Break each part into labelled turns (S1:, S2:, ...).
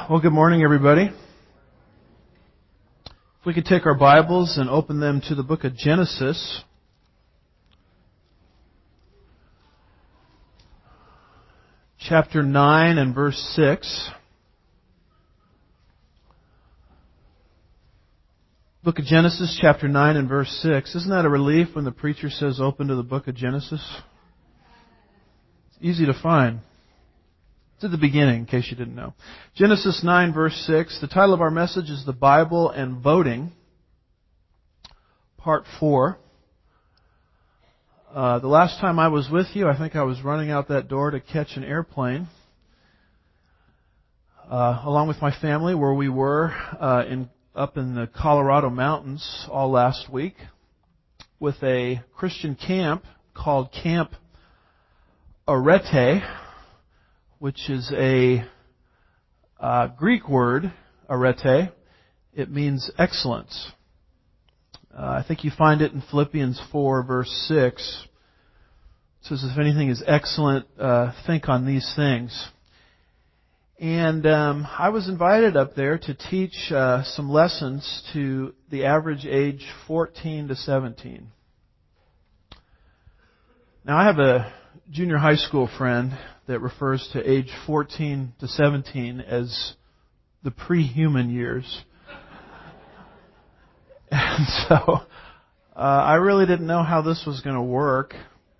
S1: Well, good morning, everybody. If we could take our Bibles and open them to the book of Genesis. Chapter 9 and verse 6. Book of Genesis, chapter 9 and verse 6. Isn't that a relief when the preacher says open to the book of Genesis? It's easy to find. It's at the beginning, in case you didn't know. Genesis 9, verse 6. The title of our message is The Bible and Voting, Part 4. The last time I was with you, I think I was running out that door to catch an airplane, along with my family, where we were up in the Colorado mountains all last week with a Christian camp called Camp Arete, which is a Greek word, arete. It means excellence. I think you find it in Philippians 4, verse 6. It says, if anything is excellent, think on these things. And I was invited up there to teach some lessons to the average age 14 to 17. Now, I have a junior high school friend that refers to age 14 to 17 as the pre-human years. And so I really didn't know how this was going to work.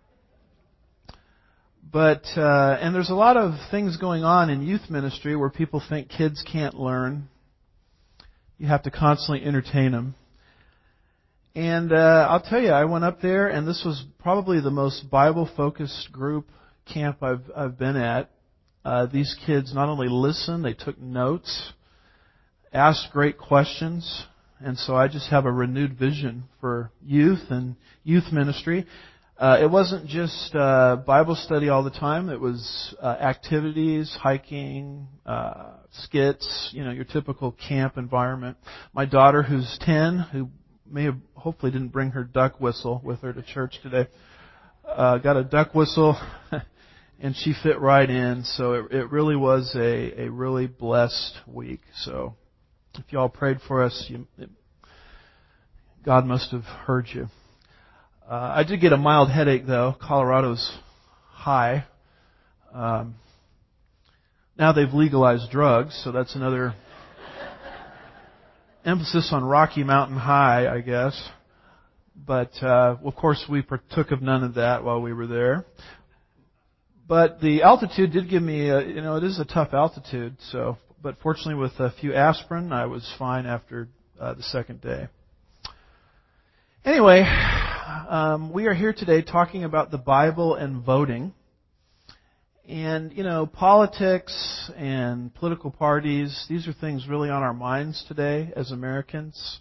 S1: But and there's a lot of things going on in youth ministry where people think kids can't learn. You have to constantly entertain them. And I'll tell you, I went up there, and this was probably the most Bible-focused group camp I've been at. These kids not only listened, they took notes, asked great questions, and so I just have a renewed vision for youth and youth ministry. It wasn't just Bible study all the time. It was activities, hiking, skits, your typical camp environment. My daughter, who's 10, who hopefully didn't bring her duck whistle with her to church today, got a duck whistle, and she fit right in. So it really was a really blessed week. So if y'all prayed for us, God must have heard you. I did get a mild headache, though. Colorado's high. Now they've legalized drugs, so that's another emphasis on Rocky Mountain High, I guess. But, of course, we partook of none of that while we were there. But the altitude did give me, it is a tough altitude. But fortunately, with a few aspirin, I was fine after the second day. Anyway, we are here today talking about the Bible and voting. And, politics and political parties, these are things really on our minds today as Americans.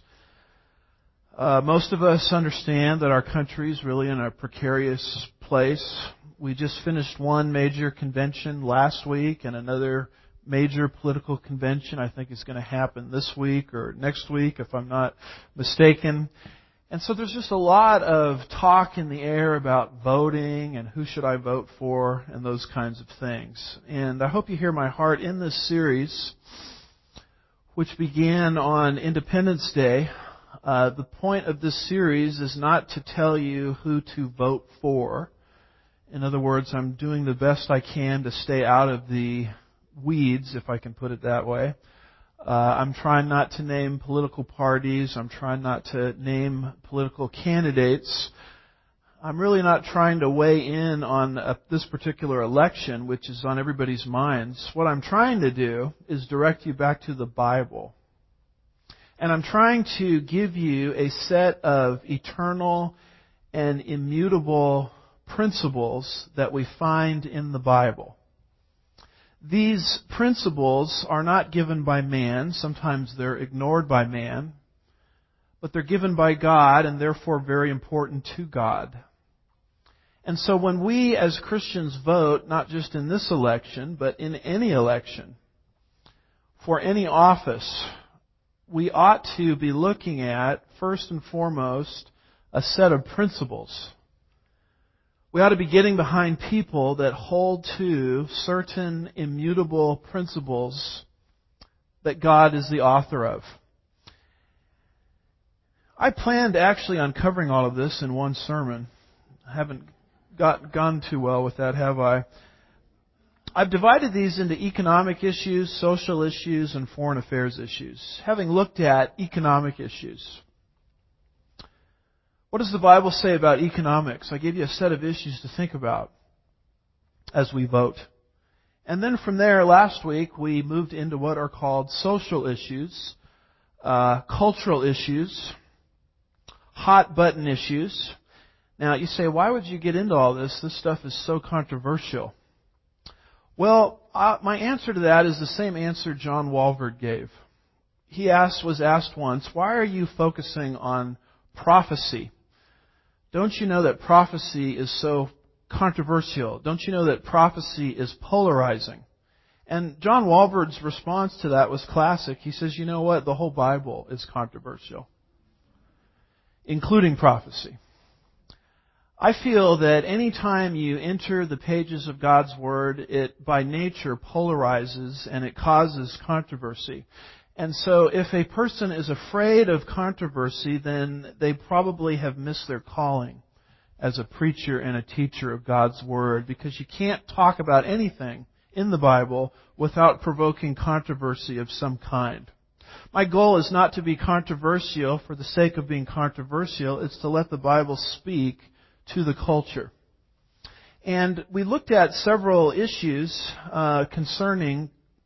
S1: Most of us understand that our country is really in a precarious place. We just finished one major convention last week, and another major political convention I think is going to happen this week or next week, if I'm not mistaken. And so there's just a lot of talk in the air about voting and who should I vote for and those kinds of things. And I hope you hear my heart in this series, which began on Independence Day. The point of this series is not to tell you who to vote for. In other words, I'm doing the best I can to stay out of the weeds, if I can put it that way. I'm trying not to name political parties. I'm trying not to name political candidates. I'm really not trying to weigh in on this particular election, which is on everybody's minds. What I'm trying to do is direct you back to the Bible. And I'm trying to give you a set of eternal and immutable principles that we find in the Bible. These principles are not given by man. Sometimes they're ignored by man. But they're given by God and therefore very important to God. And so when we as Christians vote, not just in this election, but in any election, for any office, we ought to be looking at, first and foremost, a set of principles. We ought to be getting behind people that hold to certain immutable principles that God is the author of. I planned actually on covering all of this in one sermon. I haven't gone too well with that, have I? I've divided these into economic issues, social issues, and foreign affairs issues. Having looked at economic issues, what does the Bible say about economics? I gave you a set of issues to think about as we vote. And then from there, last week, we moved into what are called social issues, cultural issues, hot button issues. Now, you say, why would you get into all this? This stuff is so controversial. Well, my answer to that is the same answer John Walvoord gave. He was asked once, why are you focusing on prophecy? Don't you know that prophecy is so controversial? Don't you know that prophecy is polarizing? And John Walvoord's response to that was classic. He says, you know what? The whole Bible is controversial, including prophecy. I feel that any time you enter the pages of God's Word, it by nature polarizes and it causes controversy. And so if a person is afraid of controversy, then they probably have missed their calling as a preacher and a teacher of God's Word, because you can't talk about anything in the Bible without provoking controversy of some kind. My goal is not to be controversial for the sake of being controversial. It's to let the Bible speak to the culture. And we looked at several issues concerning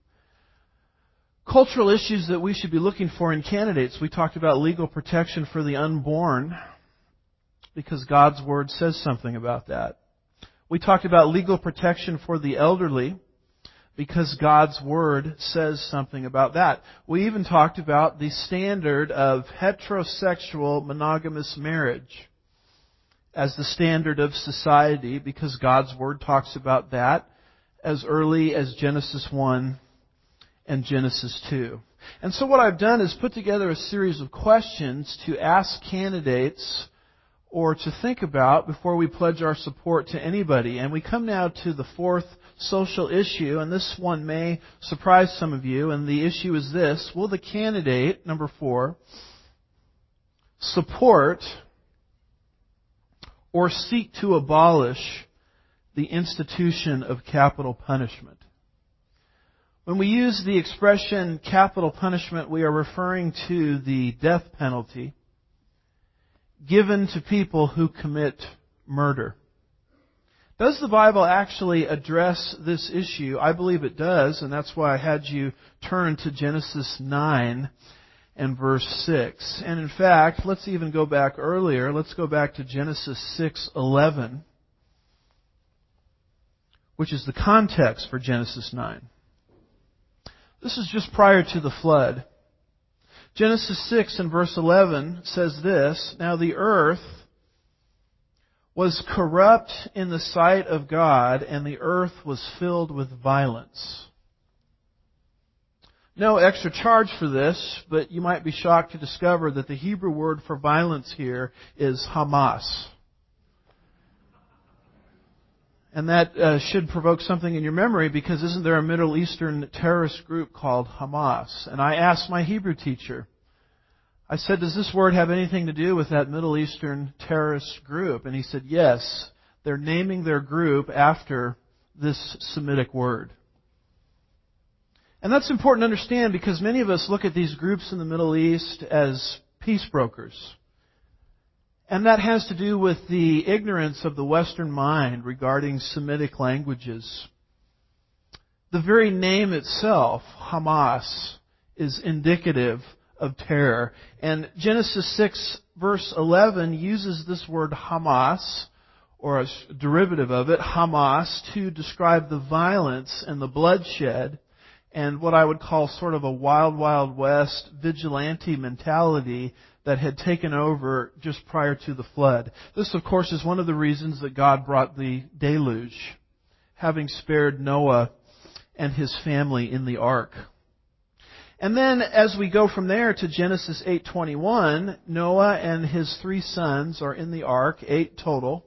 S1: cultural issues that we should be looking for in candidates. We talked about legal protection for the unborn, because God's Word says something about that. We talked about legal protection for the elderly, because God's Word says something about that. We even talked about the standard of heterosexual monogamous marriage as the standard of society, because God's Word talks about that as early as Genesis 1 and Genesis 2. And so what I've done is put together a series of questions to ask candidates or to think about before we pledge our support to anybody. And we come now to the fourth social issue, and this one may surprise some of you, and the issue is this: will the candidate, number 4, support or seek to abolish the institution of capital punishment? When we use the expression capital punishment, we are referring to the death penalty given to people who commit murder. Does the Bible actually address this issue? I believe it does, and that's why I had you turn to Genesis 9 and verse 6. And in fact, let's even go back earlier. Let's go back to Genesis 6:11, which is the context for Genesis 9. This is just prior to the flood. Genesis 6 and verse 11 says this: Now the earth was corrupt in the sight of God, and the earth was filled with violence. No extra charge for this, but you might be shocked to discover that the Hebrew word for violence here is Hamas. And that should provoke something in your memory, because isn't there a Middle Eastern terrorist group called Hamas? And I asked my Hebrew teacher, I said, does this word have anything to do with that Middle Eastern terrorist group? And he said, yes, they're naming their group after this Semitic word. And that's important to understand, because many of us look at these groups in the Middle East as peace brokers. And that has to do with the ignorance of the Western mind regarding Semitic languages. The very name itself, Hamas, is indicative of terror. And Genesis 6 verse 11 uses this word Hamas, or a derivative of it, Hamas, to describe the violence and the bloodshed and what I would call sort of a wild, wild west vigilante mentality that had taken over just prior to the flood. This, of course, is one of the reasons that God brought the deluge, having spared Noah and his family in the ark. And then as we go from there to Genesis 8:21, Noah and his 3 sons are in the ark, 8 total.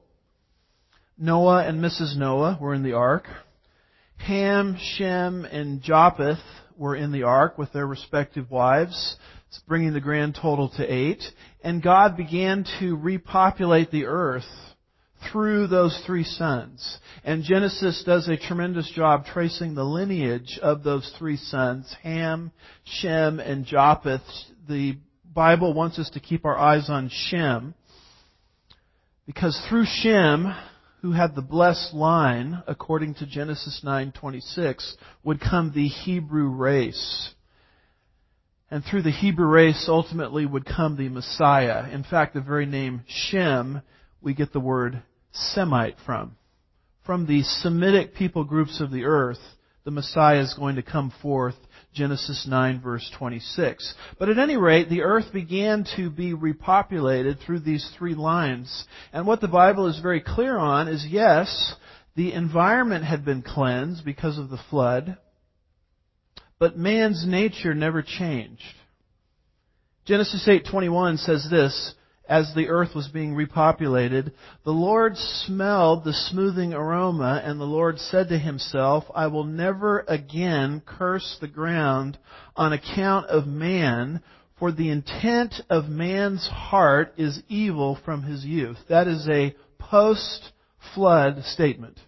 S1: Noah and Mrs. Noah were in the ark. Ham, Shem, and Japheth were in the ark with their respective wives, bringing the grand total to 8. And God began to repopulate the earth through those 3 sons. And Genesis does a tremendous job tracing the lineage of those 3 sons, Ham, Shem, and Japheth. The Bible wants us to keep our eyes on Shem, because through Shem, who had the blessed line, according to Genesis 9:26, would come the Hebrew race. And through the Hebrew race, ultimately, would come the Messiah. In fact, the very name Shem, we get the word Semite from. From the Semitic people groups of the earth, the Messiah is going to come forth, Genesis 9, verse 26. But at any rate, the earth began to be repopulated through these 3 lines. And what the Bible is very clear on is, yes, the environment had been cleansed because of the flood, but man's nature never changed. Genesis 8:21 says this: as the earth was being repopulated, the Lord smelled the smoothing aroma, and the Lord said to Himself, I will never again curse the ground on account of man, for the intent of man's heart is evil from his youth. That is a post-flood statement.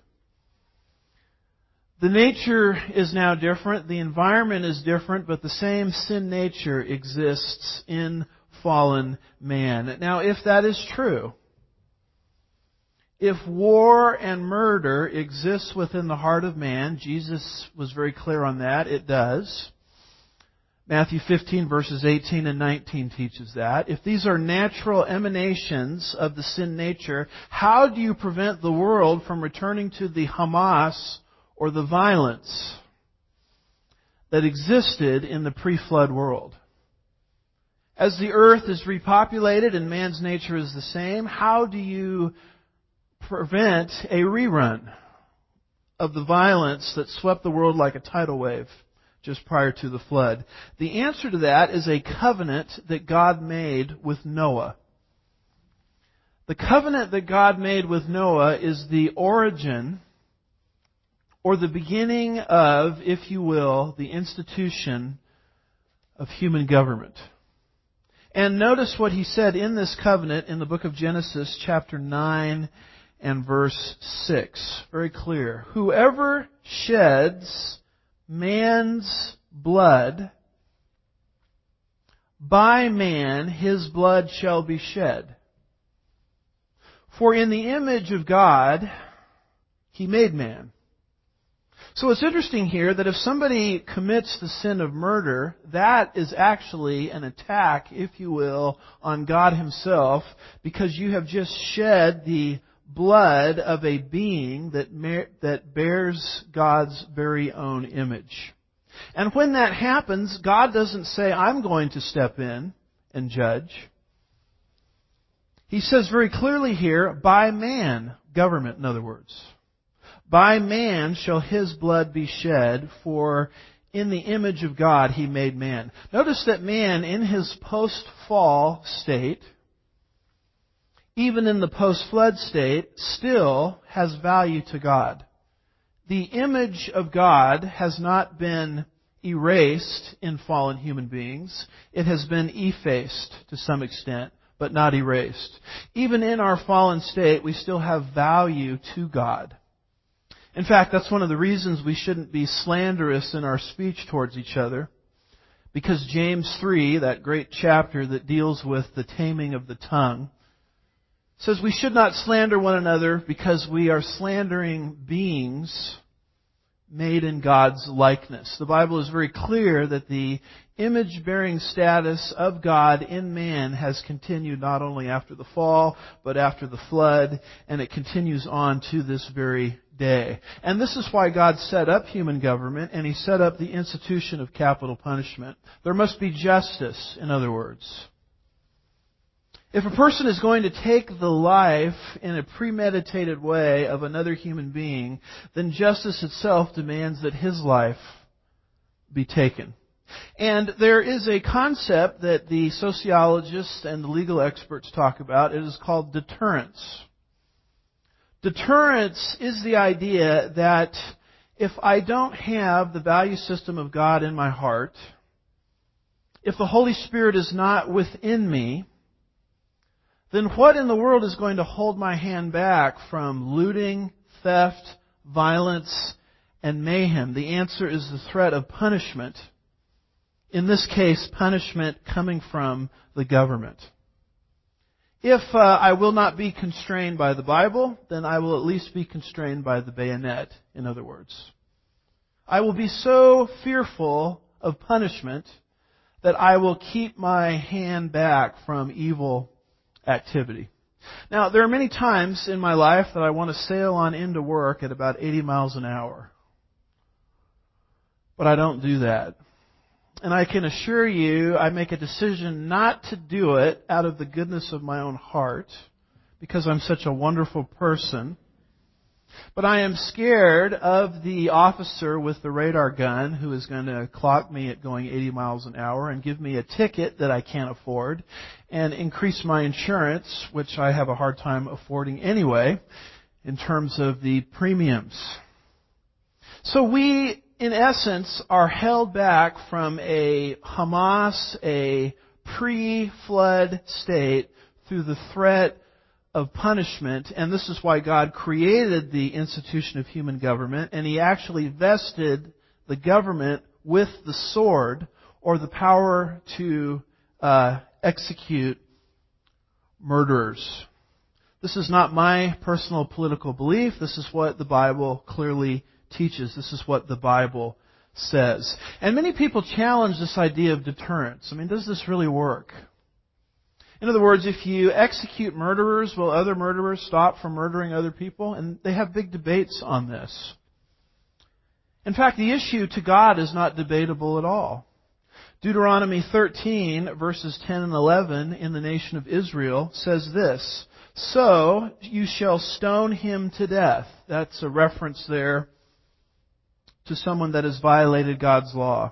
S1: The nature is now different, the environment is different, but the same sin nature exists in fallen man. Now, if that is true, if war and murder exists within the heart of man, Jesus was very clear on that, it does. Matthew 15 verses 18 and 19 teaches that. If these are natural emanations of the sin nature, how do you prevent the world from returning to the Hamas or the violence that existed in the pre-flood world? As the earth is repopulated and man's nature is the same, how do you prevent a rerun of the violence that swept the world like a tidal wave just prior to the flood? The answer to that is a covenant that God made with Noah. The covenant that God made with Noah is the origin or the beginning of, if you will, the institution of human government. And notice what he said in this covenant in the book of Genesis, chapter 9 and verse 6. Very clear. Whoever sheds man's blood, by man his blood shall be shed. For in the image of God He made man. So it's interesting here that if somebody commits the sin of murder, that is actually an attack, if you will, on God Himself, because you have just shed the blood of a being that bears God's very own image. And when that happens, God doesn't say, I'm going to step in and judge. He says very clearly here, by man, government in other words. By man shall his blood be shed, for in the image of God He made man. Notice that man in his post-fall state, even in the post-flood state, still has value to God. The image of God has not been erased in fallen human beings. It has been effaced to some extent, but not erased. Even in our fallen state, we still have value to God. In fact, that's one of the reasons we shouldn't be slanderous in our speech towards each other. Because James 3, that great chapter that deals with the taming of the tongue, says we should not slander one another because we are slandering beings made in God's likeness. The Bible is very clear that the image-bearing status of God in man has continued not only after the fall, but after the flood, and it continues on to this very day. And this is why God set up human government, and He set up the institution of capital punishment. There must be justice, in other words. If a person is going to take the life in a premeditated way of another human being, then justice itself demands that his life be taken. And there is a concept that the sociologists and the legal experts talk about. It is called deterrence. Deterrence is the idea that if I don't have the value system of God in my heart, if the Holy Spirit is not within me, then what in the world is going to hold my hand back from looting, theft, violence, and mayhem? The answer is the threat of punishment. In this case, punishment coming from the government. If I will not be constrained by the Bible, then I will at least be constrained by the bayonet, in other words. I will be so fearful of punishment that I will keep my hand back from evil activity. Now, there are many times in my life that I want to sail on into work at about 80 miles an hour. But I don't do that. And I can assure you, I make a decision not to do it out of the goodness of my own heart, because I'm such a wonderful person. But I am scared of the officer with the radar gun who is going to clock me at going 80 miles an hour and give me a ticket that I can't afford and increase my insurance, which I have a hard time affording anyway, in terms of the premiums. So we, in essence, are held back from a Hamas, a pre-flood state, through the threat of punishment. And this is why God created the institution of human government, and He actually vested the government with the sword, or the power to execute murderers. This is not my personal political belief. This is what the Bible clearly teaches. This is what the Bible says. And many people challenge this idea of deterrence. I mean, does this really work? In other words, if you execute murderers, will other murderers stop from murdering other people? And they have big debates on this. In fact, the issue to God is not debatable at all. Deuteronomy 13, verses 10 and 11 in the nation of Israel says this: "So you shall stone him to death." That's a reference there to someone that has violated God's law.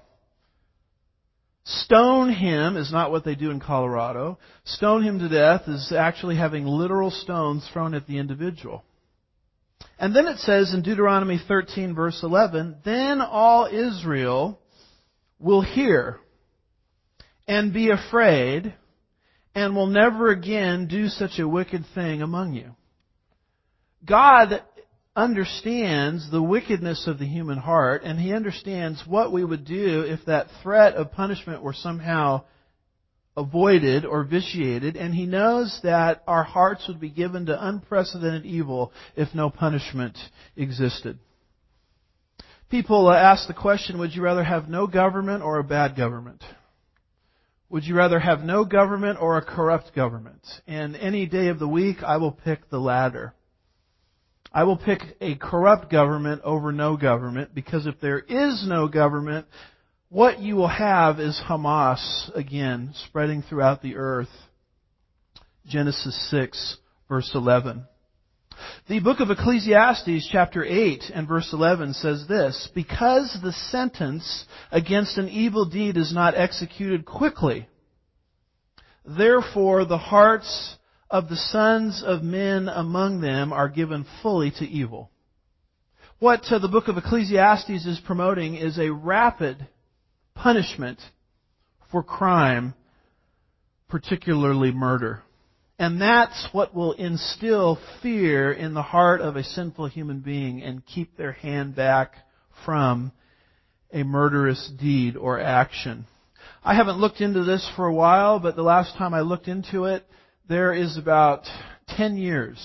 S1: Stone him is not what they do in Colorado. Stone him to death is actually having literal stones thrown at the individual. And then it says in Deuteronomy 13, verse 11, "Then all Israel will hear and be afraid, and will never again do such a wicked thing among you." God understands the wickedness of the human heart, and He understands what we would do if that threat of punishment were somehow avoided or vitiated, and He knows that our hearts would be given to unprecedented evil if no punishment existed. People ask the question, would you rather have no government or a bad government? Would you rather have no government or a corrupt government? And any day of the week, I will pick the latter. I will pick a corrupt government over no government, because if there is no government, what you will have is Hamas, again, spreading throughout the earth. Genesis 6, verse 11. The book of Ecclesiastes, chapter 8 and verse 11 says this: "Because the sentence against an evil deed is not executed quickly, therefore the hearts of the sons of men among them are given fully to evil." What the book of Ecclesiastes is promoting is a rapid punishment for crime, particularly murder. And that's what will instill fear in the heart of a sinful human being and keep their hand back from a murderous deed or action. I haven't looked into this for a while, but the last time I looked into it, there is about 10 years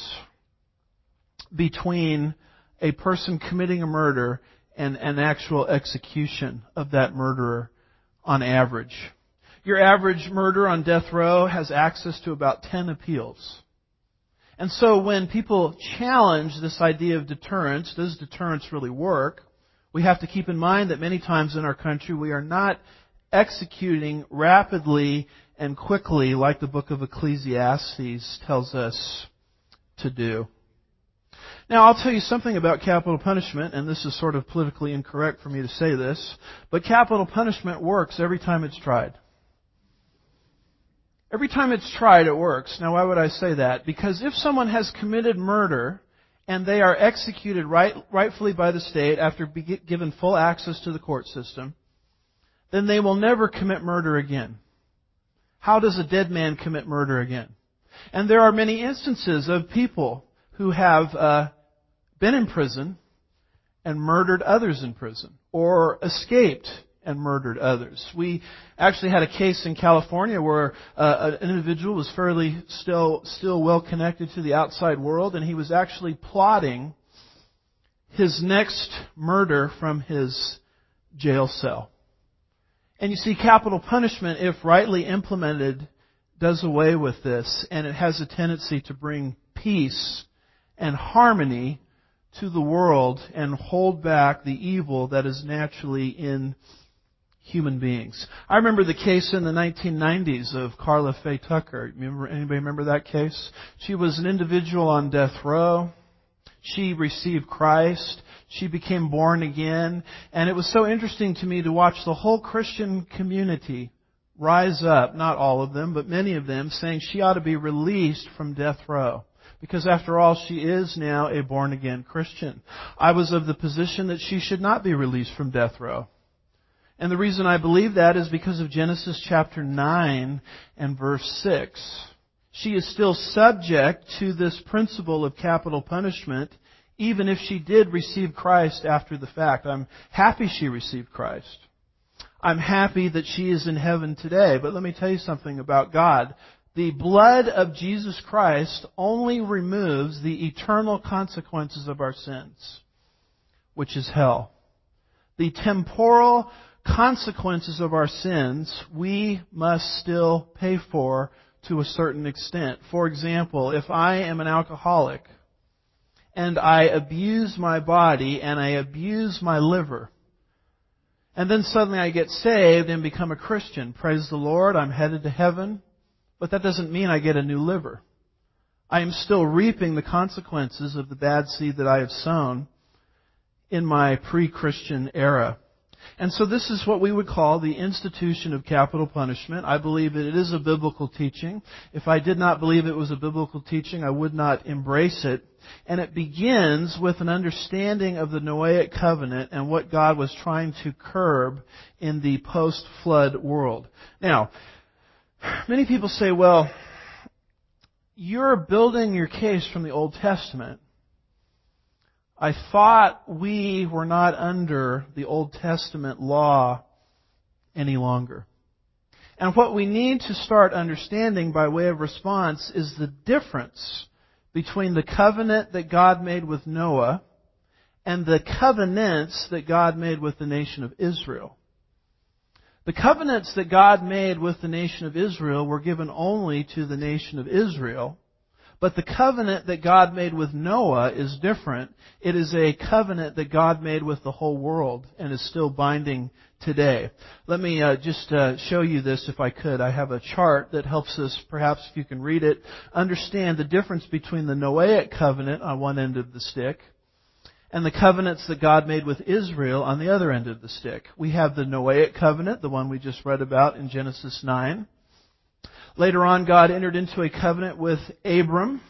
S1: between a person committing a murder and an actual execution of that murderer on average. Your average murderer on death row has access to about 10 appeals. And so when people challenge this idea of deterrence, does deterrence really work? We have to keep in mind that many times in our country we are not executing rapidly and quickly like the book of Ecclesiastes tells us to do. Now, I'll tell you something about capital punishment, and this is sort of politically incorrect for me to say this, but capital punishment works every time it's tried. Every time it's tried, it works. Now, why would I say that? Because if someone has committed murder and they are executed rightfully by the state after given full access to the court system, then they will never commit murder again. How does a dead man commit murder again? And there are many instances of people who have been in prison and murdered others in prison, or escaped and murdered others. We actually had a case in California where an individual was fairly still well connected to the outside world, and he was actually plotting his next murder from his jail cell. And you see, capital punishment, if rightly implemented, does away with this, and it has a tendency to bring peace and harmony to the world and hold back the evil that is naturally in human beings. I remember the case in the 1990s of Karla Faye Tucker. Anybody remember that case? She was an individual on death row. She received Christ. She became born again. And it was so interesting to me to watch the whole Christian community rise up, not all of them, but many of them, saying she ought to be released from death row. Because after all, she is now a born-again Christian. I was of the position that she should not be released from death row. And the reason I believe that is because of Genesis chapter 9 and verse 6. She is still subject to this principle of capital punishment, even if she did receive Christ after the fact. I'm happy she received Christ. I'm happy that she is in heaven today. But let me tell you something about God. The blood of Jesus Christ only removes the eternal consequences of our sins, which is hell. The temporal consequences of our sins we must still pay for to a certain extent. For example, if I am an alcoholic and I abuse my body and I abuse my liver, and then suddenly I get saved and become a Christian, praise the Lord, I'm headed to heaven. But that doesn't mean I get a new liver. I am still reaping the consequences of the bad seed that I have sown in my pre-Christian era. And so this is what we would call the institution of capital punishment. I believe that it is a biblical teaching. If I did not believe it was a biblical teaching, I would not embrace it. And it begins with an understanding of the Noahic covenant and what God was trying to curb in the post-flood world. Now, many people say, well, you're building your case from the Old Testament. I thought we were not under the Old Testament law any longer. And what we need to start understanding by way of response is the difference between the covenant that God made with Noah and the covenants that God made with the nation of Israel. The covenants that God made with the nation of Israel were given only to the nation of Israel. But the covenant that God made with Noah is different. It is a covenant that God made with the whole world and is still binding today. Let me just show you this if I could. I have a chart that helps us, perhaps if you can read it, understand the difference between the Noahic covenant on one end of the stick and the covenants that God made with Israel on the other end of the stick. We have the Noahic covenant, the one we just read about in Genesis 9. Later on, God entered into a covenant with Abram,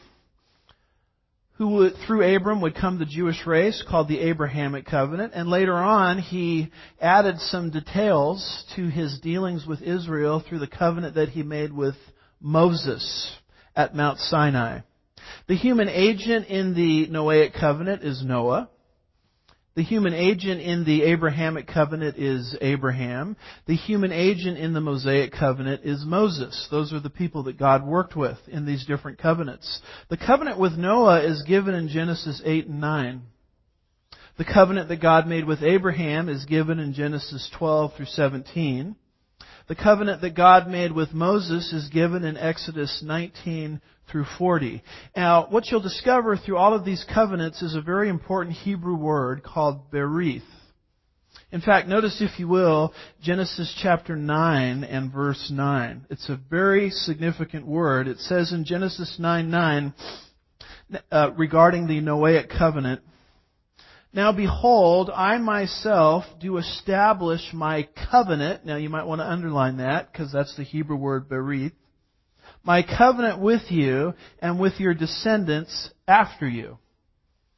S1: through Abram would come the Jewish race called the Abrahamic covenant. And later on, He added some details to His dealings with Israel through the covenant that He made with Moses at Mount Sinai. The human agent in the Noahic covenant is Noah. The human agent in the Abrahamic covenant is Abraham. The human agent in the Mosaic covenant is Moses. Those are the people that God worked with in these different covenants. The covenant with Noah is given in Genesis 8 and 9. The covenant that God made with Abraham is given in Genesis 12 through 17. The covenant that God made with Moses is given in Exodus 19 through 40. Now, what you'll discover through all of these covenants is a very important Hebrew word called berith. In fact, notice, if you will, Genesis chapter 9 and verse 9. It's a very significant word. It says in Genesis 9:9, regarding the Noahic covenant, "Now behold, I myself do establish my covenant." Now you might want to underline that because that's the Hebrew word berith. "My covenant with you and with your descendants after you."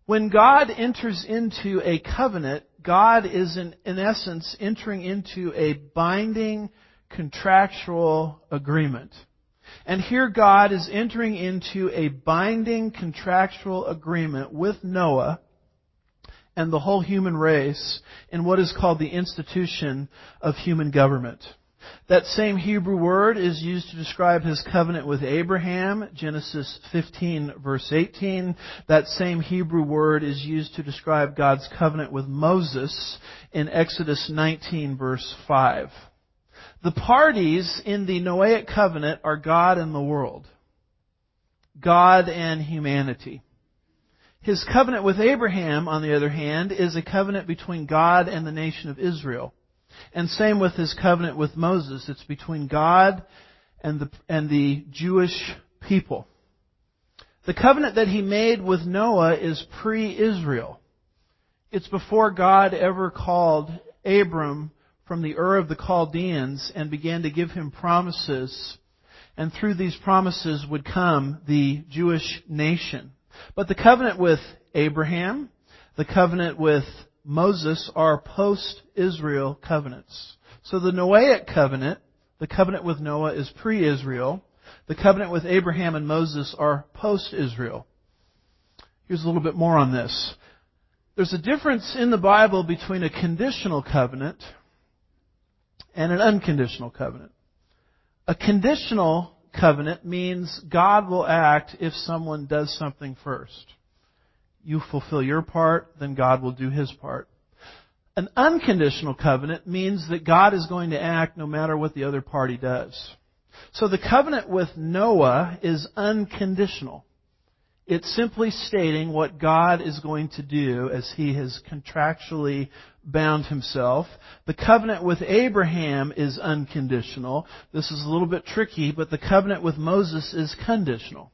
S1: When God enters into a covenant, God is in essence entering into a binding contractual agreement. And here God is entering into a binding contractual agreement with Noah and the whole human race in what is called the institution of human government. That same Hebrew word is used to describe His covenant with Abraham, Genesis 15 verse 18. That same Hebrew word is used to describe God's covenant with Moses in Exodus 19 verse 5. The parties in the Noahic covenant are God and the world. God and humanity. His covenant with Abraham, on the other hand, is a covenant between God and the nation of Israel. And same with His covenant with Moses. It's between God and the Jewish people. The covenant that He made with Noah is pre-Israel. It's before God ever called Abram from the Ur of the Chaldeans and began to give him promises. And through these promises would come the Jewish nation. But the covenant with Abraham, the covenant with Moses are post-Israel covenants. So the Noahic covenant, the covenant with Noah, is pre-Israel. The covenant with Abraham and Moses are post-Israel. Here's a little bit more on this. There's a difference in the Bible between a conditional covenant and an unconditional covenant. A conditional covenant means God will act if someone does something first. You fulfill your part, then God will do His part. An unconditional covenant means that God is going to act no matter what the other party does. So the covenant with Noah is unconditional. It's simply stating what God is going to do as He has contractually bound Himself. The covenant with Abraham is unconditional. This is a little bit tricky, but the covenant with Moses is conditional.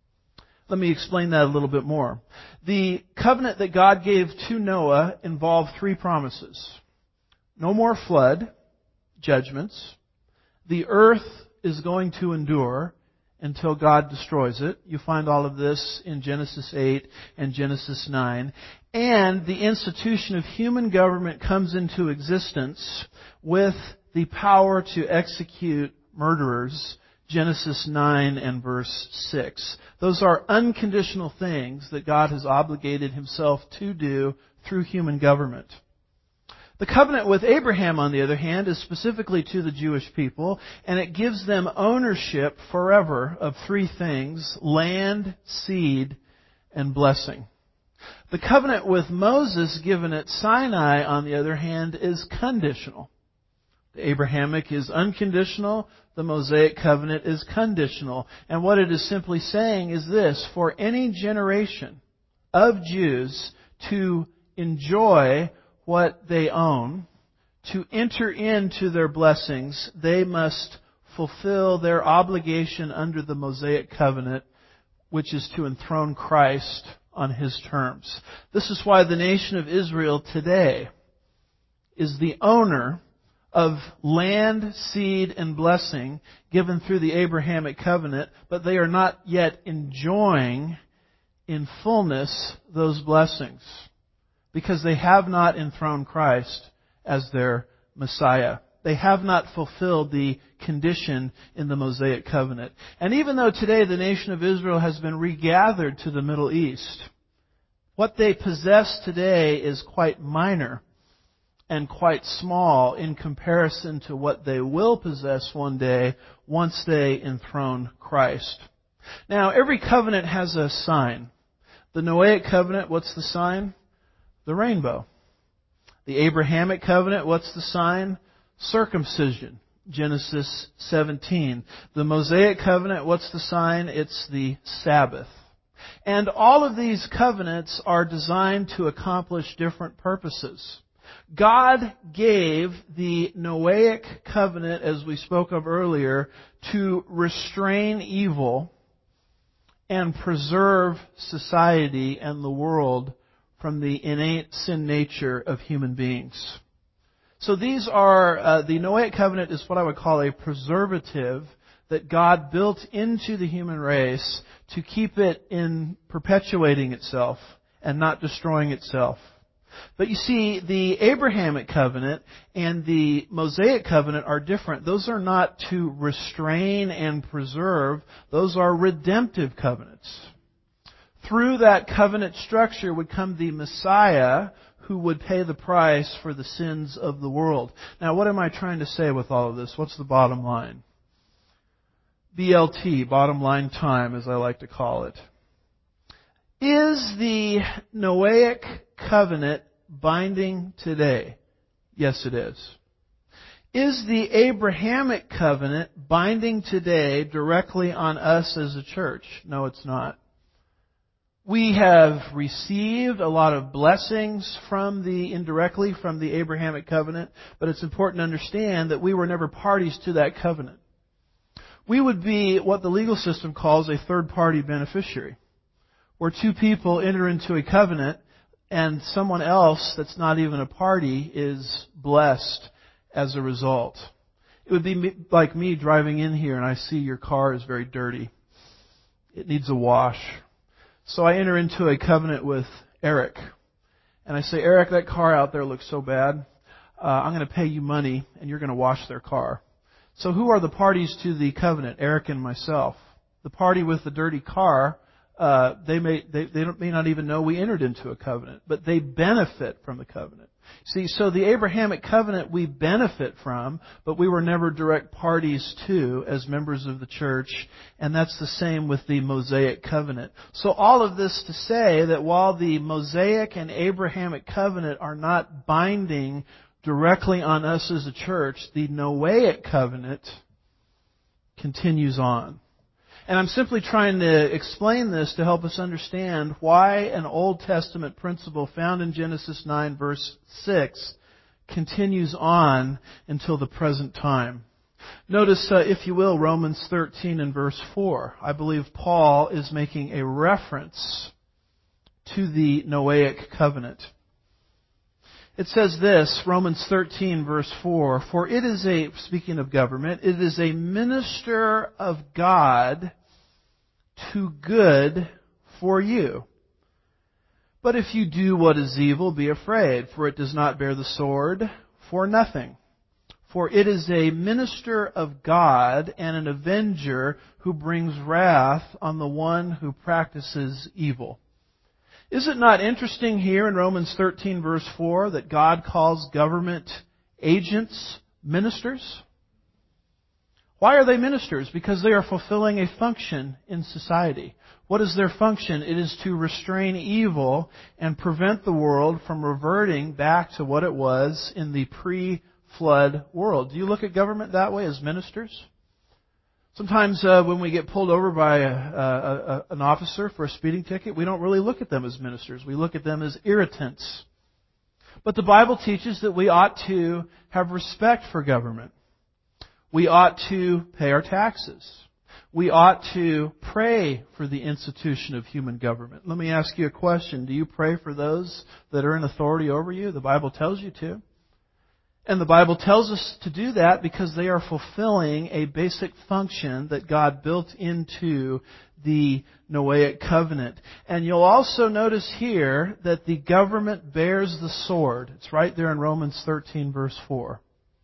S1: Let me explain that a little bit more. The covenant that God gave to Noah involved three promises. No more flood, judgments. The earth is going to endure until God destroys it. You find all of this in Genesis 8 and Genesis 9. And the institution of human government comes into existence with the power to execute murderers. Genesis 9 and verse 6. Those are unconditional things that God has obligated Himself to do through human government. The covenant with Abraham, on the other hand, is specifically to the Jewish people, and it gives them ownership forever of three things: land, seed, and blessing. The covenant with Moses given at Sinai, on the other hand, is conditional. The Abrahamic is unconditional. The Mosaic covenant is conditional. And what it is simply saying is this: for any generation of Jews to enjoy what they own, to enter into their blessings, they must fulfill their obligation under the Mosaic covenant, which is to enthrone Christ on His terms. This is why the nation of Israel today is the owner of land, seed, and blessing given through the Abrahamic covenant, but they are not yet enjoying in fullness those blessings because they have not enthroned Christ as their Messiah. They have not fulfilled the condition in the Mosaic covenant. And even though today the nation of Israel has been regathered to the Middle East, what they possess today is quite minor and quite small in comparison to what they will possess one day once they enthrone Christ. Now, every covenant has a sign. The Noahic covenant, what's the sign? The rainbow. The Abrahamic covenant, what's the sign? Circumcision. Genesis 17. The Mosaic covenant, what's the sign? It's the Sabbath. And all of these covenants are designed to accomplish different purposes. God gave the Noahic covenant, as we spoke of earlier, to restrain evil and preserve society and the world from the innate sin nature of human beings. So these are, the Noahic covenant is what I would call a preservative that God built into the human race to keep it in perpetuating itself and not destroying itself. But you see, the Abrahamic covenant and the Mosaic covenant are different. Those are not to restrain and preserve. Those are redemptive covenants. Through that covenant structure would come the Messiah who would pay the price for the sins of the world. Now, what am I trying to say with all of this? What's the bottom line? BLT, bottom line time, as I like to call it. Is the Noahic covenant binding today? Yes, it is. Is the Abrahamic covenant binding today directly on us as a church? No, it's not. We have received a lot of blessings indirectly from the Abrahamic covenant, but it's important to understand that we were never parties to that covenant. We would be what the legal system calls a third-party beneficiary, where two people enter into a covenant and someone else that's not even a party is blessed as a result. It would be like me driving in here and I see your car is very dirty. It needs a wash. So I enter into a covenant with Eric. And I say, Eric, that car out there looks so bad. I'm going to pay you money and you're going to wash their car. So who are the parties to the covenant? Eric and myself. The party with the dirty car, they may not even know we entered into a covenant, but they benefit from the covenant. See, so the Abrahamic covenant we benefit from, but we were never direct parties to as members of the church, and that's the same with the Mosaic covenant. So all of this to say that while the Mosaic and Abrahamic covenant are not binding directly on us as a church, the Noahic covenant continues on. And I'm simply trying to explain this to help us understand why an Old Testament principle found in Genesis 9 verse 6 continues on until the present time. Notice, if you will, Romans 13 and verse 4. I believe Paul is making a reference to the Noahic covenant. It says this, Romans 13 verse 4, for it is speaking of government, it is a minister of God to good for you. But if you do what is evil, be afraid, for it does not bear the sword for nothing. For it is a minister of God and an avenger who brings wrath on the one who practices evil. Is it not interesting here in Romans 13 verse 4 that God calls government agents ministers? Why are they ministers? Because they are fulfilling a function in society. What is their function? It is to restrain evil and prevent the world from reverting back to what it was in the pre-flood world. Do you look at government that way, as ministers? Sometimes when we get pulled over by an officer for a speeding ticket, we don't really look at them as ministers. We look at them as irritants. But the Bible teaches that we ought to have respect for government. We ought to pay our taxes. We ought to pray for the institution of human government. Let me ask you a question. Do you pray for those that are in authority over you? The Bible tells you to. And the Bible tells us to do that because they are fulfilling a basic function that God built into the Noahic covenant. And you'll also notice here that the government bears the sword. It's right there in Romans 13 verse 4.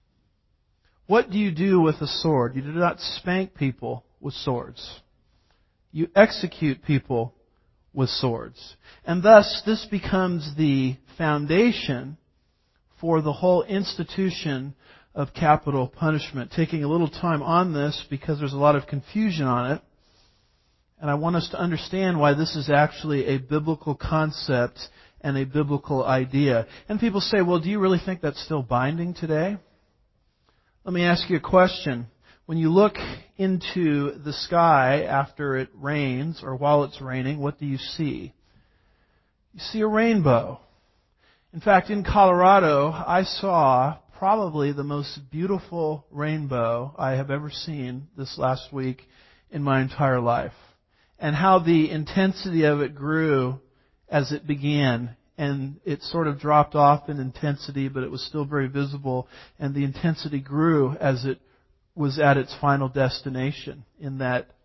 S1: What do you do with a sword? You do not spank people with swords. You execute people with swords. And thus, this becomes the foundation for the whole institution of capital punishment. Taking a little time on this because there's a lot of confusion on it. And I want us to understand why this is actually a biblical concept and a biblical idea. And people say, well, do you really think that's still binding today? Let me ask you a question. When you look into the sky after it rains or while it's raining, what do you see? You see a rainbow. In fact, in Colorado, I saw probably the most beautiful rainbow I have ever seen this last week in my entire life. And how the intensity of it grew as it began. And it sort of dropped off in intensity, but it was still very visible. And the intensity grew as it was at its final destination in that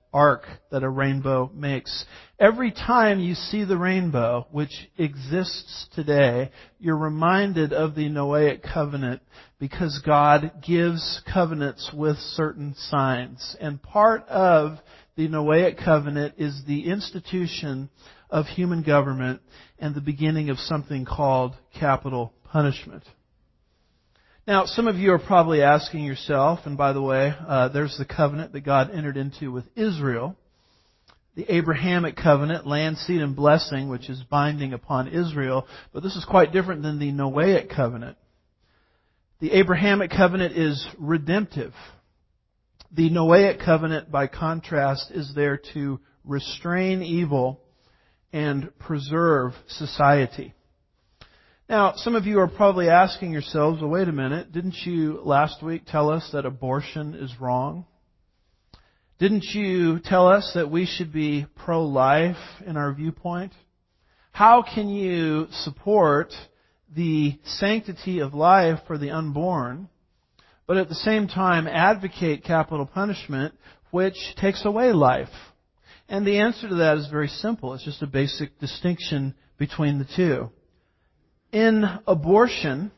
S1: arc that a rainbow makes. Every time you see the rainbow, which exists today, you're reminded of the Noahic covenant because God gives covenants with certain signs. And part of the Noahic covenant is the institution of human government and the beginning of something called capital punishment. Now, some of you are probably asking yourself, and by the way, there's the covenant that God entered into with Israel. The Abrahamic covenant, land, seed, and blessing, which is binding upon Israel. But this is quite different than the Noahic covenant. The Abrahamic covenant is redemptive. The Noahic covenant, by contrast, is there to restrain evil and preserve society. Now, some of you are probably asking yourselves, well, wait a minute, didn't you last week tell us that abortion is wrong? Didn't you tell us that we should be pro-life in our viewpoint? How can you support the sanctity of life for the unborn, but at the same time advocate capital punishment, which takes away life? And the answer to that is very simple. It's just a basic distinction between the two. In abortion,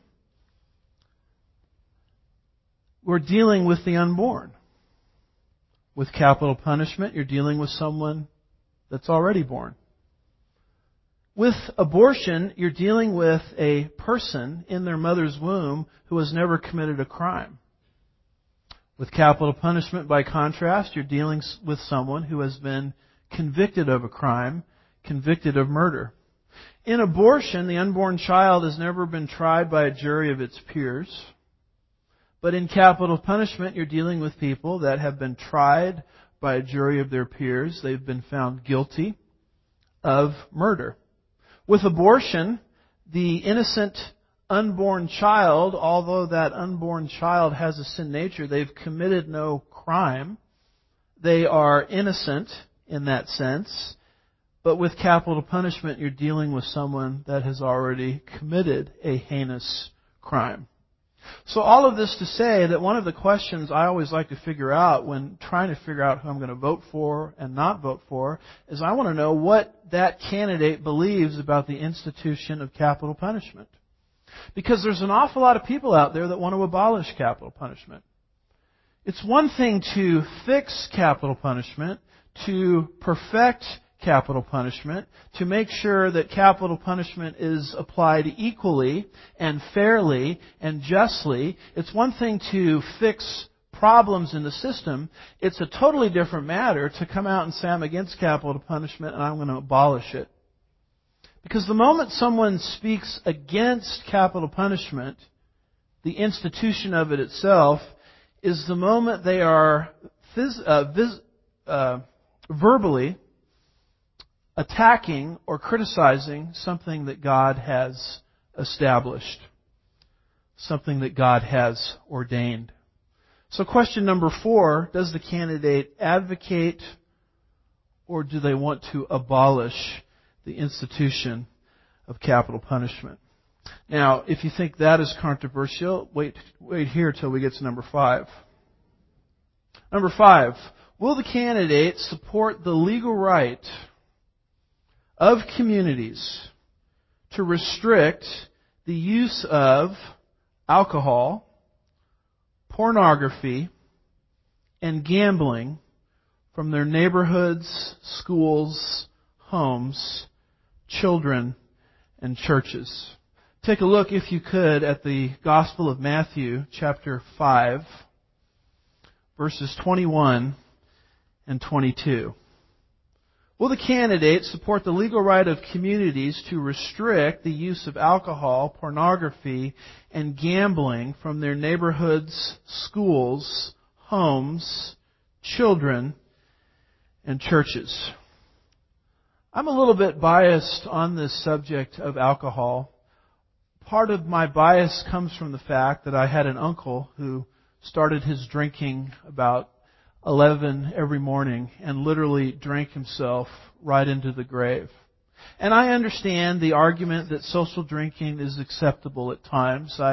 S1: we're dealing with the unborn. With capital punishment, you're dealing with someone that's already born. With abortion, you're dealing with a person in their mother's womb who has never committed a crime. With capital punishment, by contrast, you're dealing with someone who has been convicted of a crime, convicted of murder. In abortion, the unborn child has never been tried by a jury of its peers. But in capital punishment, you're dealing with people that have been tried by a jury of their peers. They've been found guilty of murder. With abortion, the innocent unborn child, although that unborn child has a sin nature, they've committed no crime. They are innocent in that sense. But with capital punishment, you're dealing with someone that has already committed a heinous crime. So all of this to say that one of the questions I always like to figure out when trying to figure out who I'm going to vote for and not vote for is I want to know what that candidate believes about the institution of capital punishment. Because there's an awful lot of people out there that want to abolish capital punishment. It's one thing to fix capital punishment, to perfect capital punishment, to make sure that capital punishment is applied equally and fairly and justly. It's one thing to fix problems in the system. It's a totally different matter to come out and say, I'm against capital punishment and I'm going to abolish it. Because the moment someone speaks against capital punishment, the institution of it itself, is the moment they are verbally attacking or criticizing something that God has established, something that God has ordained. So question number 4, does the candidate advocate or do they want to abolish the institution of capital punishment? Now, if you think that is controversial, wait here till we get to number 5. Number 5, will the candidate support the legal right of communities to restrict the use of alcohol, pornography, and gambling from their neighborhoods, schools, homes, children, and churches? Take a look, if you could, at the Gospel of Matthew, chapter 5, verses 21 and 22. Will the candidate support the legal right of communities to restrict the use of alcohol, pornography, and gambling from their neighborhoods, schools, homes, children, and churches? I'm a little bit biased on this subject of alcohol. Part of my bias comes from the fact that I had an uncle who started his drinking about 11 every morning and literally drank himself right into the grave. And I understand the argument that social drinking is acceptable at times. I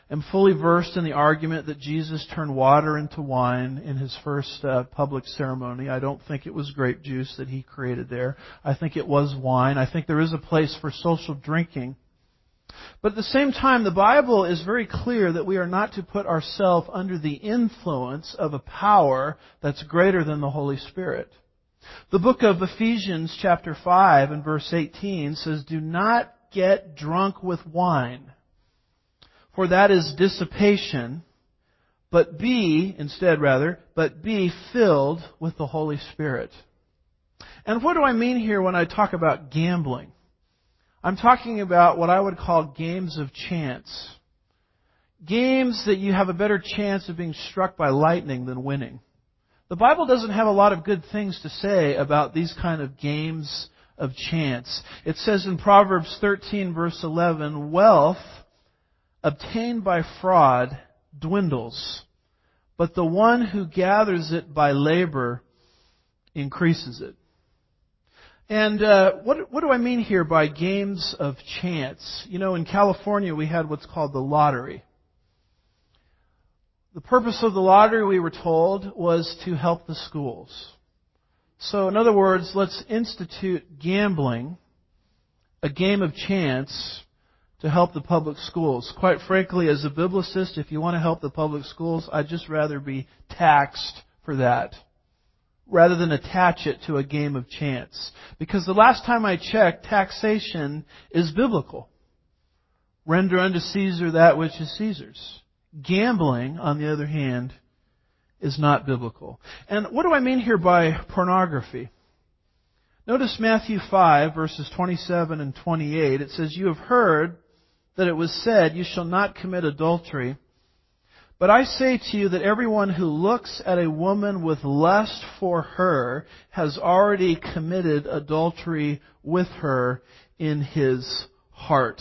S1: am fully versed in the argument that Jesus turned water into wine in His first public ceremony. I don't think it was grape juice that He created there. I think it was wine. I think there is a place for social drinking. But at the same time, the Bible is very clear that we are not to put ourselves under the influence of a power that's greater than the Holy Spirit. The book of Ephesians chapter 5 and verse 18 says, "Do not get drunk with wine, for that is dissipation, but be filled with the Holy Spirit." And what do I mean here when I talk about gambling? I'm talking about what I would call games of chance. Games that you have a better chance of being struck by lightning than winning. The Bible doesn't have a lot of good things to say about these kind of games of chance. It says in Proverbs 13 verse 11, "Wealth obtained by fraud dwindles, but the one who gathers it by labor increases it." And what do I mean here by games of chance? You know, in California we had what's called the lottery. The purpose of the lottery, we were told, was to help the schools. So in other words, let's institute gambling, a game of chance, to help the public schools. Quite frankly, as a biblicist, if you want to help the public schools, I'd just rather be taxed for that, rather than attach it to a game of chance. Because the last time I checked, taxation is biblical. Render unto Caesar that which is Caesar's. Gambling, on the other hand, is not biblical. And what do I mean here by pornography? Notice Matthew 5, verses 27 and 28. It says, "You have heard that it was said, 'You shall not commit adultery.' But I say to you that everyone who looks at a woman with lust for her has already committed adultery with her in his heart."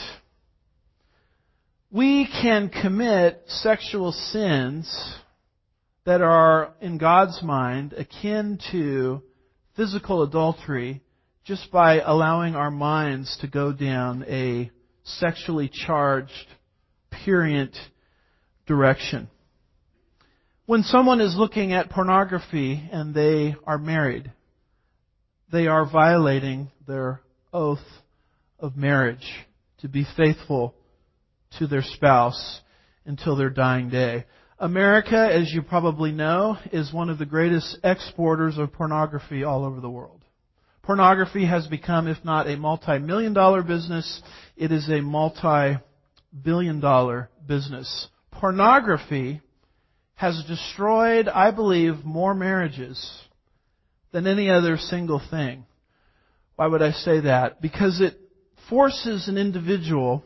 S1: We can commit sexual sins that are, in God's mind, akin to physical adultery just by allowing our minds to go down a sexually charged, prurient direction. When someone is looking at pornography and they are married, they are violating their oath of marriage to be faithful to their spouse until their dying day. America, as you probably know, is one of the greatest exporters of pornography all over the world. Pornography has become, if not a multi-million-dollar business, it is a multi-billion-dollar business. Pornography has destroyed, I believe, more marriages than any other single thing. Why would I say that? Because it forces an individual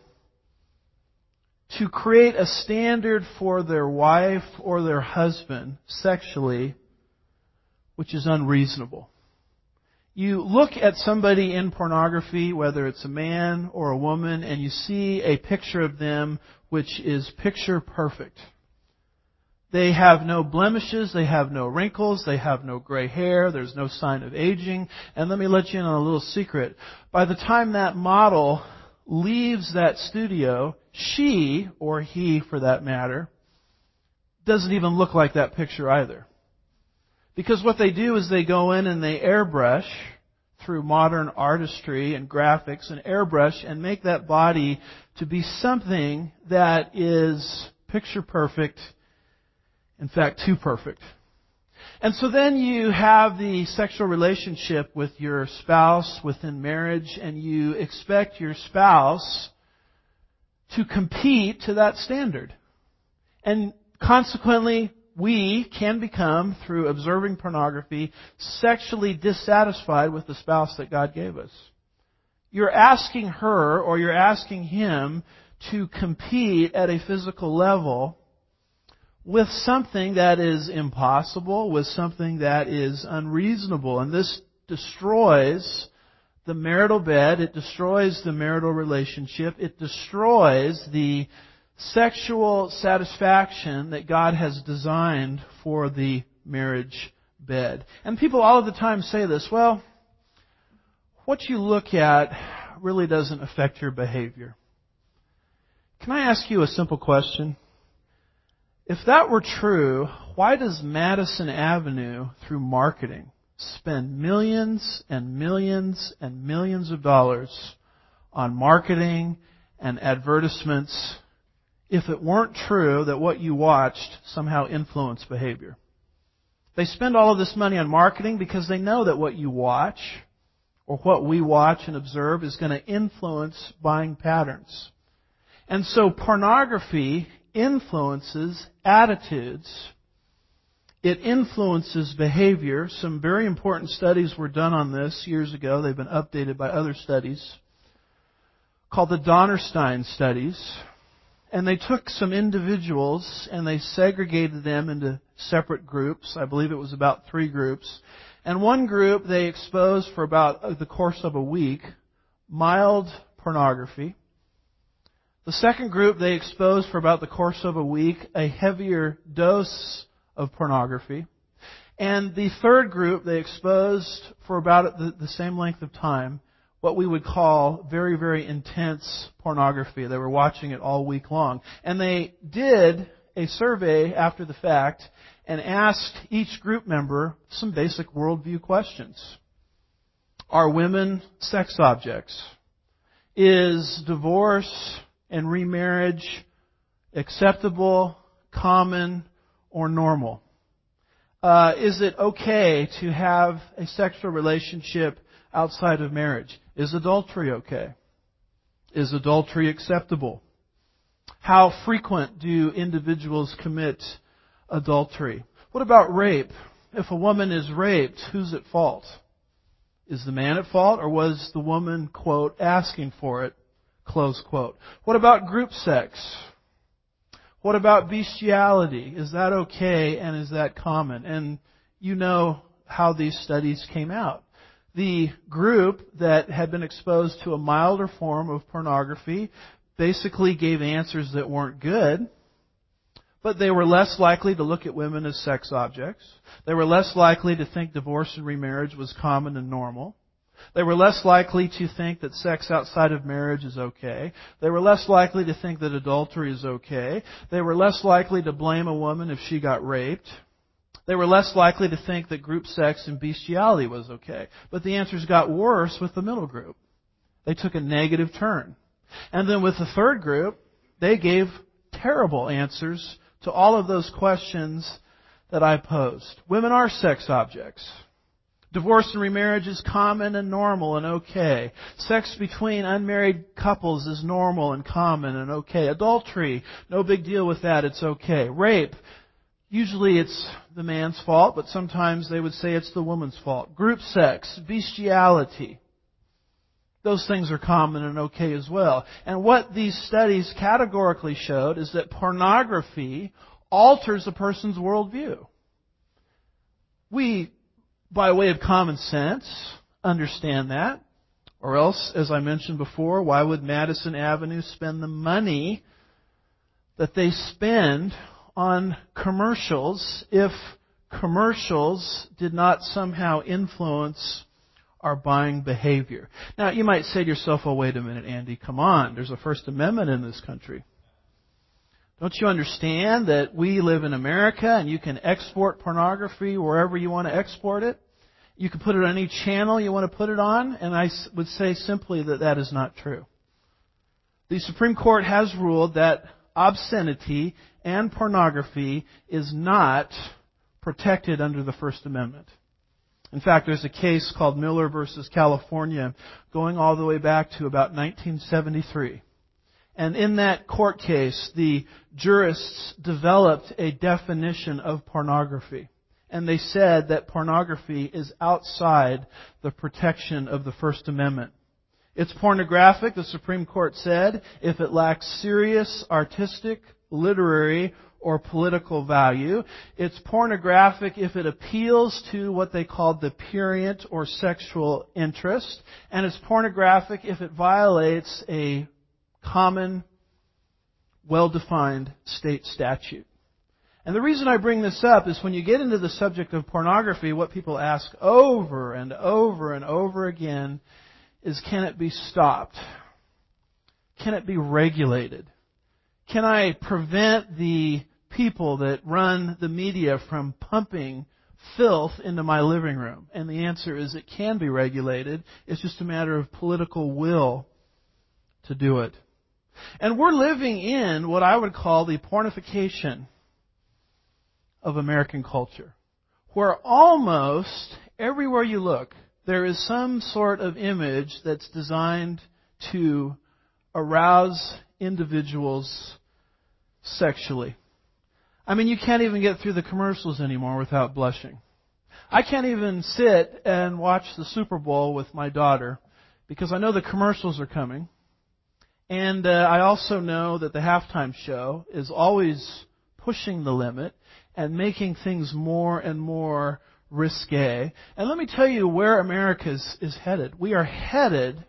S1: to create a standard for their wife or their husband sexually, which is unreasonable. You look at somebody in pornography, whether it's a man or a woman, and you see a picture of them which is picture perfect. They have no blemishes, they have no wrinkles, they have no gray hair, there's no sign of aging. And let me let you in on a little secret. By the time that model leaves that studio, she, or he for that matter, doesn't even look like that picture either. Because what they do is they go in and they airbrush through modern artistry and graphics and airbrush and make that body to be something that is picture perfect, in fact, too perfect. And so then you have the sexual relationship with your spouse within marriage, and you expect your spouse to compete to that standard. And consequently, we can become, through observing pornography, sexually dissatisfied with the spouse that God gave us. You're asking her or you're asking him to compete at a physical level with something that is impossible, with something that is unreasonable. And this destroys the marital bed, it destroys the marital relationship, it destroys the sexual satisfaction that God has designed for the marriage bed. And people all of the time say this, well, what you look at really doesn't affect your behavior. Can I ask you a simple question? If that were true, why does Madison Avenue, through marketing, spend millions and millions and millions of dollars on marketing and advertisements if it weren't true that what you watched somehow influenced behavior? They spend all of this money on marketing because they know that what you watch or what we watch and observe is going to influence buying patterns. And so pornography influences attitudes. It influences behavior. Some very important studies were done on this years ago. They've been updated by other studies called the Donnerstein studies. And they took some individuals and they segregated them into separate groups. I believe it was about 3 groups. And one group they exposed for about the course of a week mild pornography. The second group they exposed for about the course of a week a heavier dose of pornography. And the third group they exposed for about the same length of time what we would call very, very intense pornography. They were watching it all week long. And they did a survey after the fact and asked each group member some basic worldview questions. Are women sex objects? Is divorce and remarriage acceptable, common, or normal? Is it okay to have a sexual relationship outside of marriage? Is adultery okay? Is adultery acceptable? How frequent do individuals commit adultery? What about rape? If a woman is raped, who's at fault? Is the man at fault, or was the woman, quote, asking for it, close quote? What about group sex? What about bestiality? Is that okay, and is that common? And you know how these studies came out. The group that had been exposed to a milder form of pornography basically gave answers that weren't good, but they were less likely to look at women as sex objects. They were less likely to think divorce and remarriage was common and normal. They were less likely to think that sex outside of marriage is okay. They were less likely to think that adultery is okay. They were less likely to blame a woman if she got raped. They were less likely to think that group sex and bestiality was okay. But the answers got worse with the middle group. They took a negative turn. And then with the third group, they gave terrible answers to all of those questions that I posed. Women are sex objects. Divorce and remarriage is common and normal and okay. Sex between unmarried couples is normal and common and okay. Adultery, no big deal with that, it's okay. Rape, usually it's the man's fault, but sometimes they would say it's the woman's fault. Group sex, bestiality, those things are common and okay as well. And what these studies categorically showed is that pornography alters a person's worldview. We, by way of common sense, understand that. Or else, as I mentioned before, why would Madison Avenue spend the money that they spend on commercials if commercials did not somehow influence our buying behavior? Now, you might say to yourself, oh, wait a minute, Andy, come on. There's a First Amendment in this country. Don't you understand that we live in America and you can export pornography wherever you want to export it? You can put it on any channel you want to put it on, and I would say simply that that is not true. The Supreme Court has ruled that obscenity and pornography is not protected under the First Amendment. In fact, there's a case called Miller versus California going all the way back to about 1973. And in that court case, the jurists developed a definition of pornography. And they said that pornography is outside the protection of the First Amendment. It's pornographic, the Supreme Court said, if it lacks serious artistic, literary, or political value. It's pornographic if it appeals to what they called the prurient or sexual interest. And it's pornographic if it violates a common, well-defined state statute. And the reason I bring this up is when you get into the subject of pornography, what people ask over and over and over again is, can it be stopped? Can it be regulated? Can I prevent the people that run the media from pumping filth into my living room? And the answer is it can be regulated. It's just a matter of political will to do it. And we're living in what I would call the pornification of American culture, where almost everywhere you look, there is some sort of image that's designed to arouse individuals sexually. I mean, you can't even get through the commercials anymore without blushing. I can't even sit and watch the Super Bowl with my daughter because I know the commercials are coming. And I also know that the halftime show is always pushing the limit and making things more and more risque. And let me tell you where America is headed. We are headed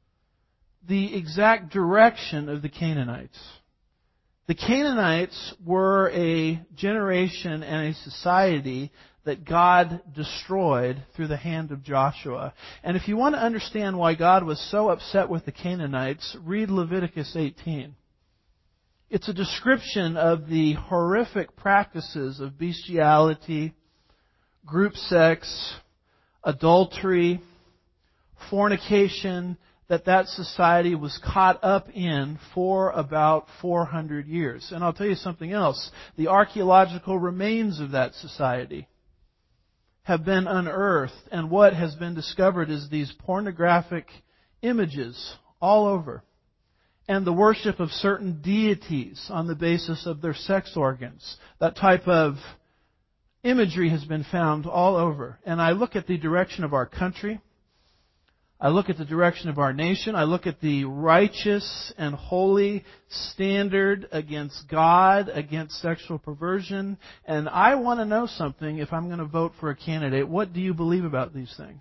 S1: the exact direction of the Canaanites. The Canaanites were a generation and a society that God destroyed through the hand of Joshua. And if you want to understand why God was so upset with the Canaanites, read Leviticus 18. It's a description of the horrific practices of bestiality, group sex, adultery, fornication, that society was caught up in for about 400 years. And I'll tell you something else. The archaeological remains of that society have been unearthed, and what has been discovered is these pornographic images all over, and the worship of certain deities on the basis of their sex organs. That type of imagery has been found all over. And I look at the direction of our country. I look at the direction of our nation. I look at the righteous and holy standard against God, against sexual perversion. And I want to know something if I'm going to vote for a candidate. What do you believe about these things?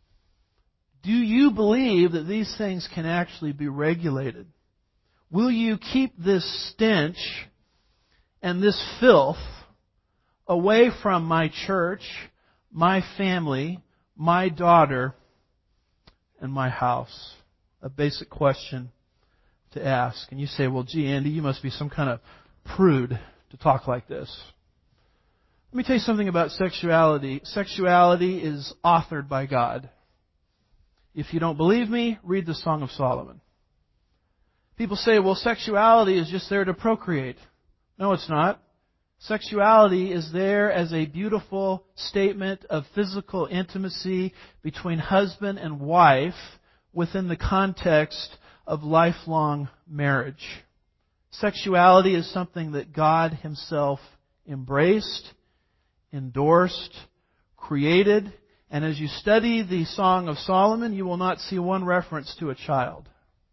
S1: Do you believe that these things can actually be regulated? Will you keep this stench and this filth away from my church, my family, my daughter, and my house? A basic question to ask. And you say, well, gee, Andy, you must be some kind of prude to talk like this. Let me tell you something about sexuality. Sexuality is authored by God. If you don't believe me, read the Song of Solomon. People say, well, sexuality is just there to procreate. No, it's not. Sexuality is there as a beautiful statement of physical intimacy between husband and wife within the context of lifelong marriage. Sexuality is something that God Himself embraced, endorsed, created, and as you study the Song of Solomon, you will not see one reference to a child.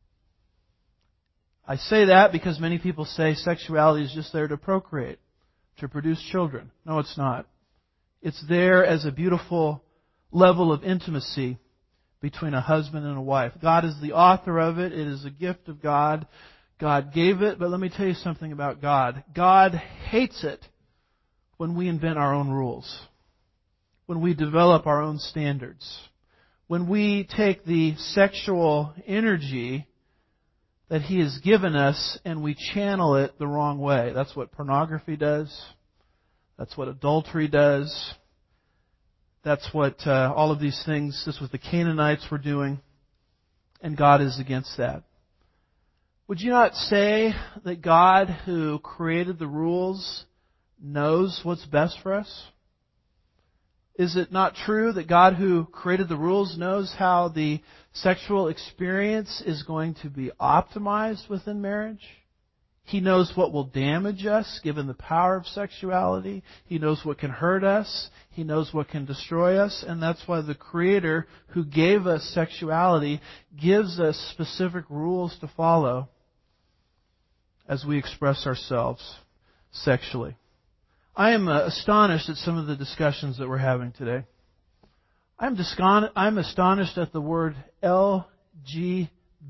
S1: I say that because many people say sexuality is just there to procreate, to produce children. No, it's not. It's there as a beautiful level of intimacy between a husband and a wife. God is the author of it. It is a gift of God. God gave it. But let me tell you something about God. God hates it when we invent our own rules, when we develop our own standards, when we take the sexual energy that He has given us and we channel it the wrong way. That's what pornography does. That's what adultery does. That's what all of these things, this was the Canaanites were doing. And God is against that. Would you not say that God who created the rules knows what's best for us? Is it not true that God who created the rules knows how the sexual experience is going to be optimized within marriage? He knows what will damage us given the power of sexuality. He knows what can hurt us. He knows what can destroy us. And that's why the Creator who gave us sexuality gives us specific rules to follow as we express ourselves sexually. I am astonished at some of the discussions that we're having today. I'm astonished at the word LGBTQ.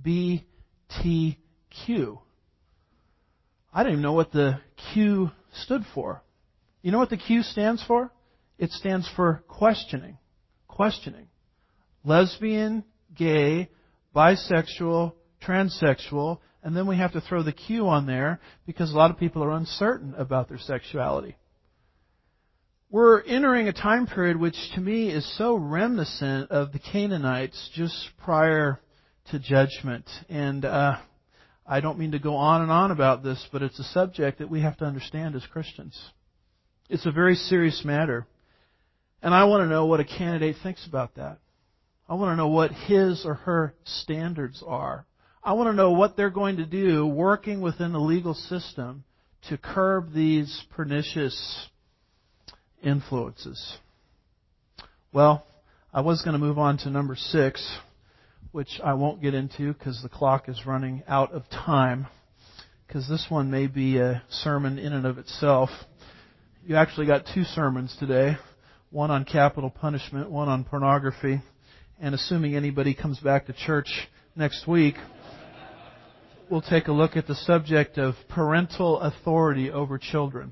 S1: I didn't even know what the Q stood for. You know what the Q stands for? It stands for questioning. Questioning. Lesbian, gay, bisexual, transsexual, And then we have to throw the Q on there because a lot of people are uncertain about their sexuality. We're entering a time period which to me is so reminiscent of the Canaanites just prior to judgment. And I don't mean to go on and on about this, but it's a subject that we have to understand as Christians. It's a very serious matter. And I want to know what a candidate thinks about that. I want to know what his or her standards are. I want to know what they're going to do working within the legal system to curb these pernicious influences. Well, I was going to move on to number 6, which I won't get into because the clock is running out of time, because this one may be a sermon in and of itself. You actually got 2 sermons today, one on capital punishment, one on pornography, and assuming anybody comes back to church next week, we'll take a look at the subject of parental authority over children.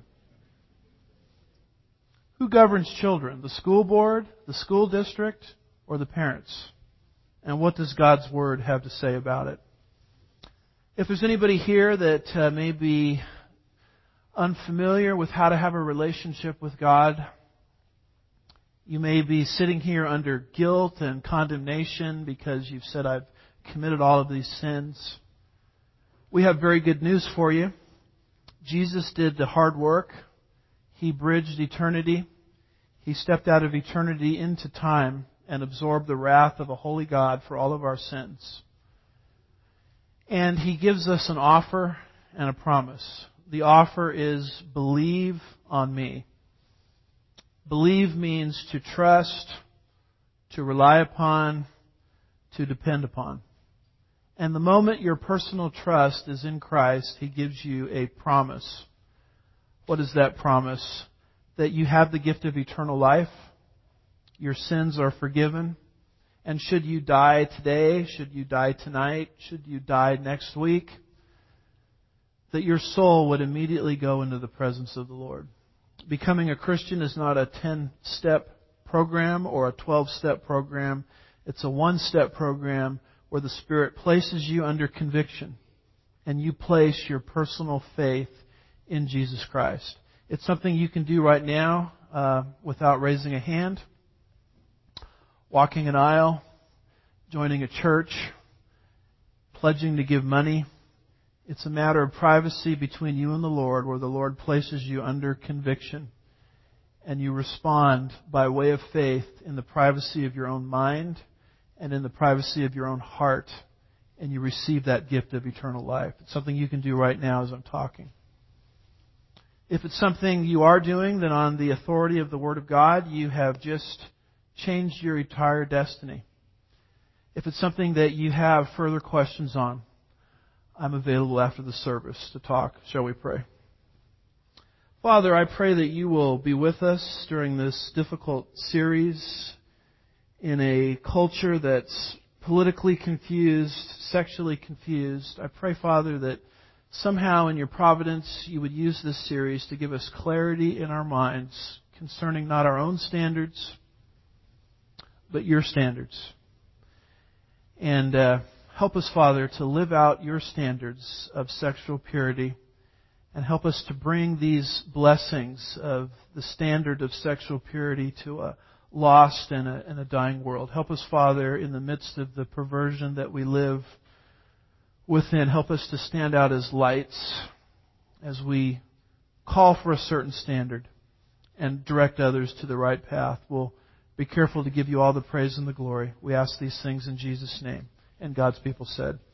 S1: Who governs children? The school board, the school district, or the parents? And what does God's Word have to say about it? If there's anybody here that may be unfamiliar with how to have a relationship with God, you may be sitting here under guilt and condemnation because you've said, I've committed all of these sins. We have very good news for you. Jesus did the hard work. He bridged eternity. He stepped out of eternity into time and absorbed the wrath of a holy God for all of our sins. And He gives us an offer and a promise. The offer is, believe on me. Believe means to trust, to rely upon, to depend upon. And the moment your personal trust is in Christ, He gives you a promise. What is that promise? That you have the gift of eternal life. Your sins are forgiven. And should you die today, should you die tonight, should you die next week, that your soul would immediately go into the presence of the Lord. Becoming a Christian is not a 10-step program or a 12-step program. It's a 1-step program where the Spirit places you under conviction and you place your personal faith in Jesus Christ. It's something you can do right now without raising a hand, walking an aisle, joining a church, pledging to give money. It's a matter of privacy between you and the Lord, where the Lord places you under conviction and you respond by way of faith in the privacy of your own mind and in the privacy of your own heart, and you receive that gift of eternal life. It's something you can do right now as I'm talking. If it's something you are doing, then on the authority of the Word of God, you have just changed your entire destiny. If it's something that you have further questions on, I'm available after the service to talk. Shall we pray? Father, I pray that you will be with us during this difficult series in a culture that's politically confused, sexually confused. I pray, Father, that somehow in your providence you would use this series to give us clarity in our minds concerning not our own standards, but your standards. And help us, Father, to live out your standards of sexual purity, and help us to bring these blessings of the standard of sexual purity to a lost and a dying world. Help us, Father, in the midst of the perversion that we live within. Help us to stand out as lights as we call for a certain standard and direct others to the right path. We'll be careful to give you all the praise and the glory. We ask these things in Jesus' name. And God's people said,